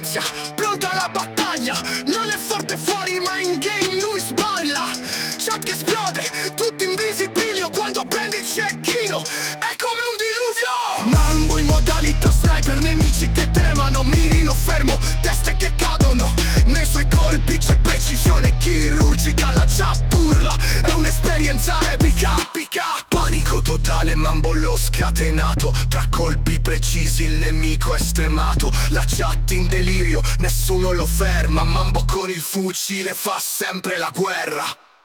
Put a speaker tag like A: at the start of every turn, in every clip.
A: ansia, pronta alla battaglia. Non è forte fuori ma in game lui sballa. Chat che esplode, tutti invisibili quando prendi il cecchino. È come un diluvio. Mambo in modalità sniper, nemici che tremano, mirino fermo, teste che cadono. Nei suoi colpi c'è precisione chirurgica, la chat urla, è un'esperienza epica. Panico totale, Mambo l'ho scatenato. Tra colpi precisi il nemico è stremato. La chat in delirio, nessuno lo ferma. Mambo con il fucile fa sempre la guerra.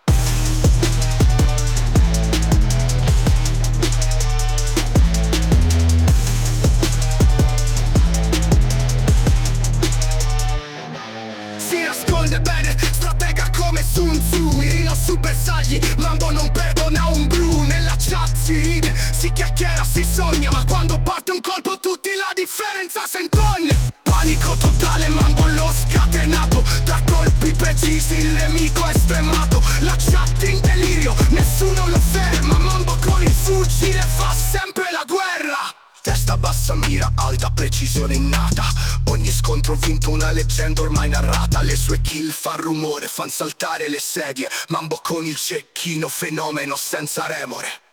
A: Si nasconde bene, stratega come Sun Tzu. Mirino su bersagli, Mambo non perdona un blu. Nella chat si ride, si chiacchiera, si sogna, ma quando parte un colpo tutti la differenza sentono. Panico totale, Mambo l'ho scatenato. Tra colpi precisi il nemico è stremato. La chat in delirio, nessuno lo ferma. Mambo con il fucile fa sempre la guerra. Testa bassa, mira alta, precisione innata. Ogni scontro vinto una leggenda ormai narrata. Le sue kill fan rumore, fan saltare le sedie. Mambo con il cecchino, fenomeno senza remore.